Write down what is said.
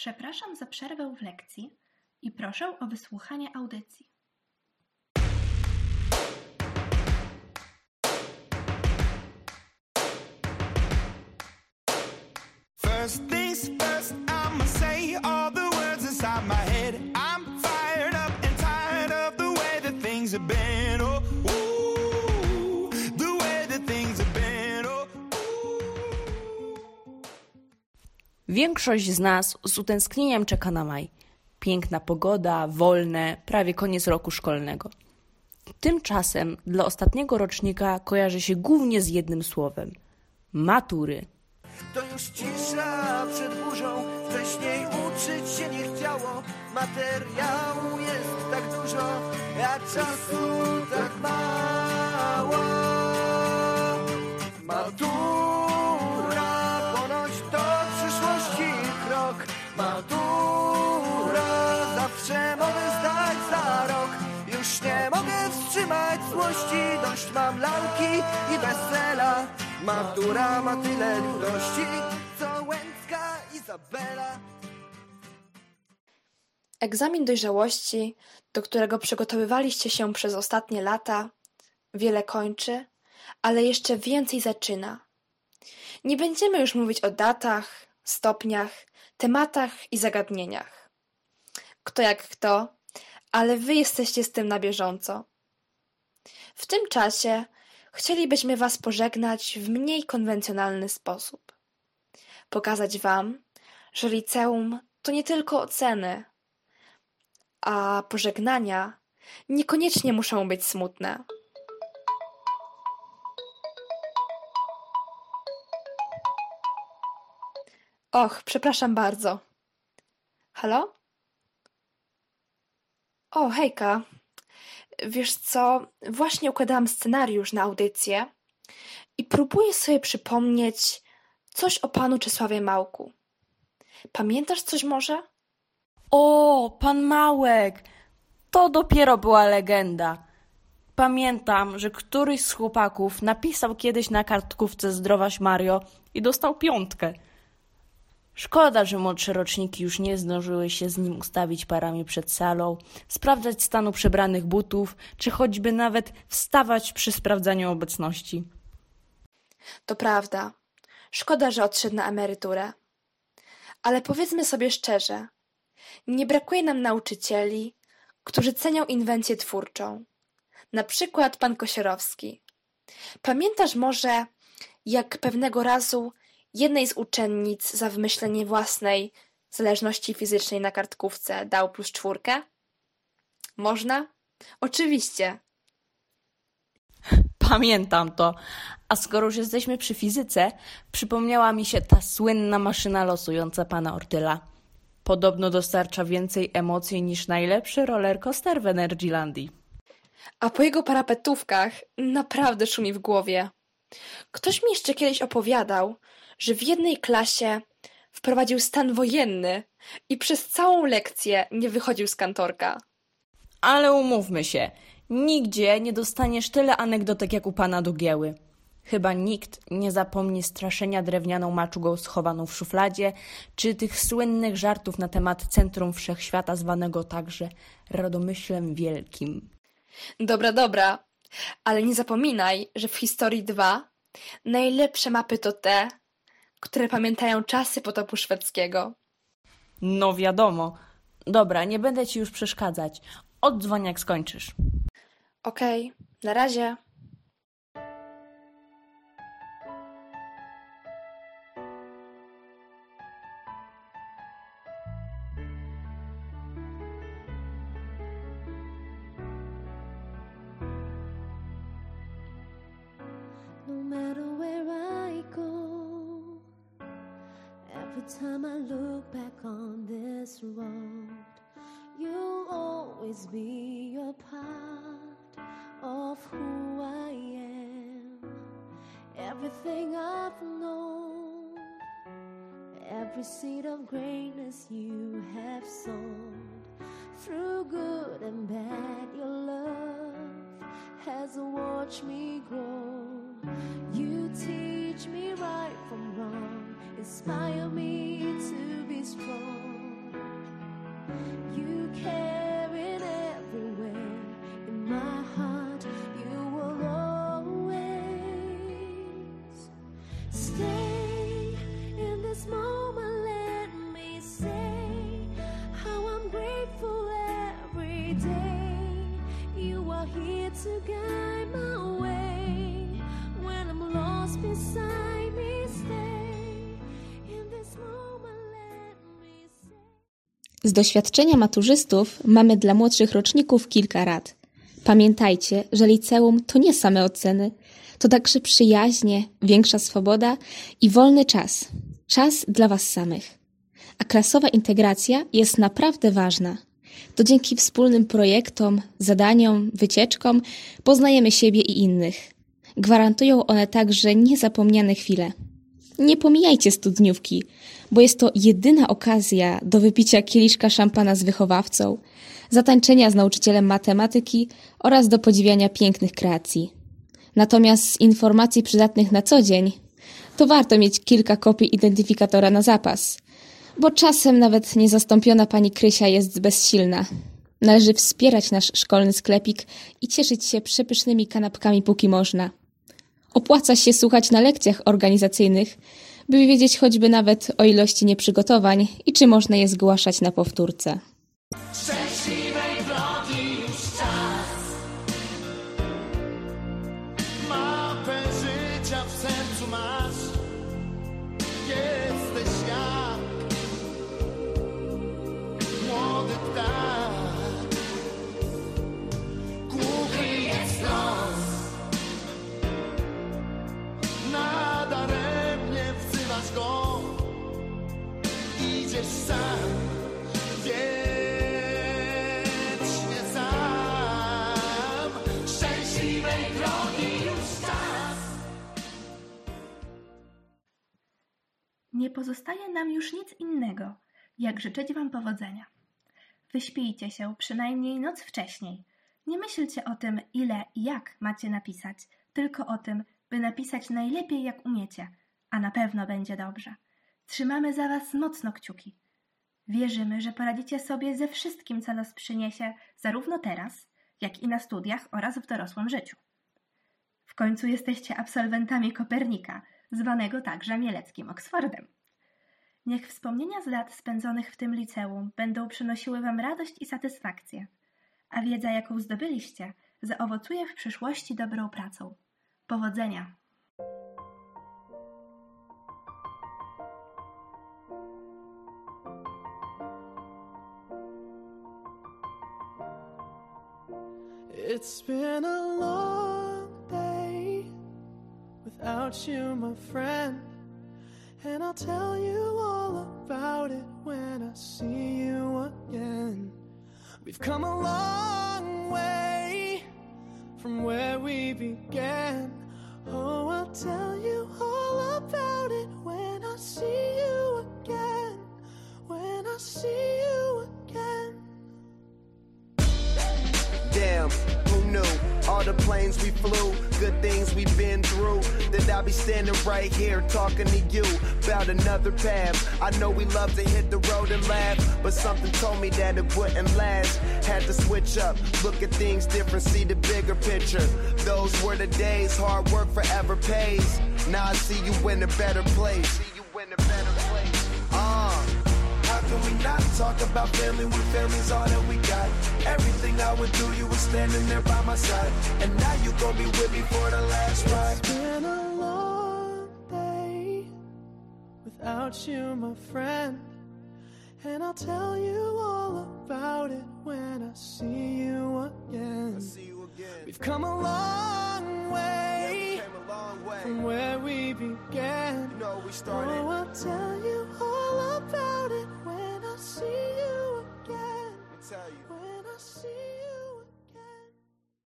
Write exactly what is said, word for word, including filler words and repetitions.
Przepraszam za przerwę w lekcji i proszę o wysłuchanie audycji. First things first, I'ma say all the words inside my head. I'm fired up and tired of the way that things have been. Oh, ooh, the way that things have been. Oh, ooh. Większość z nas z utęsknieniem czeka na maj. Piękna pogoda, wolne, prawie koniec roku szkolnego. Tymczasem dla ostatniego rocznika kojarzy się głównie z jednym słowem – matury. To już cisza przed burzą, wcześniej uczyć się nie chciało. Materiału jest tak dużo, a czasu tak mało. Matura, ponoć to przyszłości krok. Matura, zawsze mogę zdać za rok. Już nie mogę wstrzymać złości, dość mam lalki i wesela. Matura ma tyle ludości, co Łęcka Izabela. Egzamin dojrzałości, do którego przygotowywaliście się przez ostatnie lata, wiele kończy, ale jeszcze więcej zaczyna. Nie będziemy już mówić o datach, stopniach, tematach i zagadnieniach. Kto jak kto, ale wy jesteście z tym na bieżąco. W tym czasie chcielibyśmy was pożegnać w mniej konwencjonalny sposób. Pokazać wam, że liceum to nie tylko oceny, a pożegnania niekoniecznie muszą być smutne. Och, przepraszam bardzo. Halo? O, hejka. Wiesz co, właśnie układałam scenariusz na audycję i próbuję sobie przypomnieć coś o panu Czesławie Małku. Pamiętasz coś może? O, pan Małek! To dopiero była legenda. Pamiętam, że któryś z chłopaków napisał kiedyś na kartkówce Zdrowaś Mario i dostał piątkę. Szkoda, że młodsze roczniki już nie zdążyły się z nim ustawić parami przed salą, sprawdzać stanu przebranych butów, czy choćby nawet wstawać przy sprawdzaniu obecności. To prawda. Szkoda, że odszedł na emeryturę. Ale powiedzmy sobie szczerze, nie brakuje nam nauczycieli, którzy cenią inwencję twórczą. Na przykład pan Kosierowski. Pamiętasz może, jak pewnego razu jednej z uczennic za wymyślenie własnej zależności fizycznej na kartkówce dał plus czwórkę? Można? Oczywiście. Pamiętam to. A skoro już jesteśmy przy fizyce, przypomniała mi się ta słynna maszyna losująca pana Ortyla. Podobno dostarcza więcej emocji niż najlepszy rollercoaster w Energylandii. A po jego parapetówkach naprawdę szumi w głowie. Ktoś mi jeszcze kiedyś opowiadał, że w jednej klasie wprowadził stan wojenny i przez całą lekcję nie wychodził z kantorka. Ale umówmy się, nigdzie nie dostaniesz tyle anegdotek jak u pana Dugieły. Chyba nikt nie zapomni straszenia drewnianą maczugą schowaną w szufladzie, czy tych słynnych żartów na temat centrum wszechświata zwanego także Radomyślem Wielkim. Dobra, dobra, ale nie zapominaj, że w historii dwa najlepsze mapy to te, które pamiętają czasy potopu szwedzkiego. No wiadomo. Dobra, nie będę ci już przeszkadzać. Oddzwoń jak skończysz. Okej, na razie. No matter where I go, every time I look back on this road, you'll always be a part of who I am. Everything I've known, every seed of greatness you have sown. Through good and bad, your love has watched me grow. You teach me right from wrong, inspire me to be strong. every day. You are here to guide my way. When I'm lost beside me, stay. In this moment, let me say. Z doświadczenia maturzystów mamy dla młodszych roczników kilka rad. Pamiętajcie, że liceum to nie same oceny, to także przyjaźnie, większa swoboda i wolny czas. Czas dla was samych. A klasowa integracja jest naprawdę ważna. To dzięki wspólnym projektom, zadaniom, wycieczkom poznajemy siebie i innych. Gwarantują one także niezapomniane chwile. Nie pomijajcie studniówki, bo jest to jedyna okazja do wypicia kieliszka szampana z wychowawcą, zatańczenia z nauczycielem matematyki oraz do podziwiania pięknych kreacji. Natomiast z informacji przydatnych na co dzień, to warto mieć kilka kopii identyfikatora na zapas, bo czasem nawet niezastąpiona pani Krysia jest bezsilna. Należy wspierać nasz szkolny sklepik i cieszyć się przepysznymi kanapkami póki można. Opłaca się słuchać na lekcjach organizacyjnych, by wiedzieć choćby nawet o ilości nieprzygotowań i czy można je zgłaszać na powtórce. Szczęśliwej drogi już czas. Mapę życia w sercu masz. Jesteś jak młody ptak. Głuchy jest los. Nadaremnie wzywasz go. Idziesz sam. Nie pozostaje nam już nic innego, jak życzyć wam powodzenia. Wyśpijcie się przynajmniej noc wcześniej. Nie myślcie o tym, ile i jak macie napisać, tylko o tym, by napisać najlepiej jak umiecie, a na pewno będzie dobrze. Trzymamy za was mocno kciuki. Wierzymy, że poradzicie sobie ze wszystkim, co los przyniesie, zarówno teraz, jak i na studiach oraz w dorosłym życiu. W końcu jesteście absolwentami Kopernika, zwanego także mieleckim Oksfordem. Niech wspomnienia z lat spędzonych w tym liceum będą przynosiły wam radość i satysfakcję, a wiedza, jaką zdobyliście, zaowocuje w przyszłości dobrą pracą. Powodzenia! It's been a long day without you, my friend, and I'll tell you all about it when I see you again. We've come a long way from where we began. Oh, I'll tell you all about it when I see you again, when I see you again. Damn, who knew? All the planes we flew, good things we've been through, that I'll be standing right here talking to you about another path. I know we love to hit the road and laugh, but something told me that it wouldn't last. Had to switch up, look at things different, see the bigger picture. Those were the days, hard work forever pays. Now I see you in a better place. See you in a better place. Uh. How can we not talk about family when family's all that we got? Everything I would do, you were standing there by my side, and now you gon' be with me for the last ride. It's been a long day without you, my friend, and I'll tell you all about it when I see you again. I see you again. We've come a long way, Yeah, we came a long way from where we began. You know we started. Oh, I'll tell you all about it when I see you again. Let me tell you. When I see